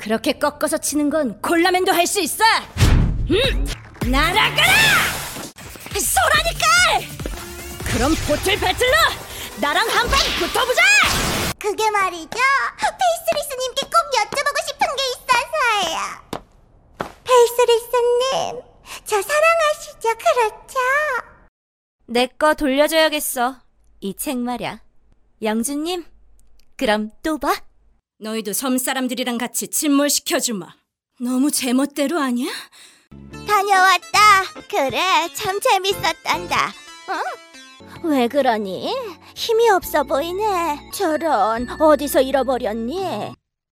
그렇게 꺾어서 치는 건 콜라맨도 할 수 있어. 날아가라! 소라니까! 그럼 보틀 배틀로 나랑 한판 붙어보자! 그게 말이죠. 페이스리스님께 꼭 여쭤보고 싶은 게 있어서요. 페이스리스님, 저 사랑하시죠? 그렇죠? 내 거 돌려줘야겠어. 이 책 말야. 영주님, 그럼 또 봐. 너희도 섬 사람들이랑 같이 침몰시켜주마. 너무 제멋대로 아니야? 다녀왔다. 그래, 참 재밌었단다. 왜 그러니? 힘이 없어 보이네. 저런, 어디서 잃어버렸니?